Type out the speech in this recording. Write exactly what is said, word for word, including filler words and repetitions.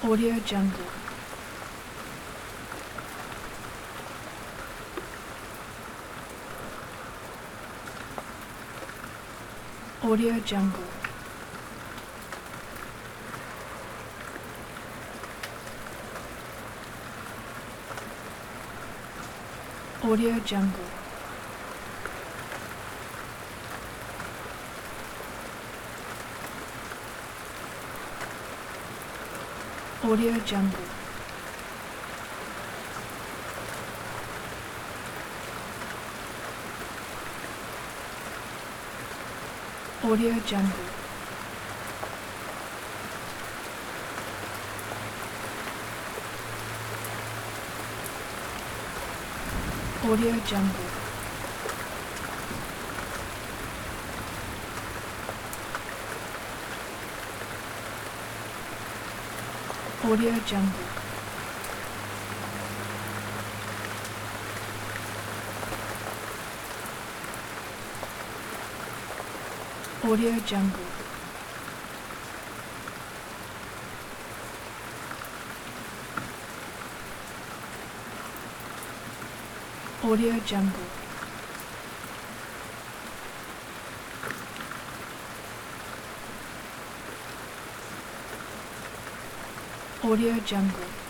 Audio Jungle. Audio Jungle. Audio Jungle. Audio Jungle. Audio Jungle. Audio Jungle. Audio Jungle. Audio Jungle. Audio Jungle. Audio Jungle.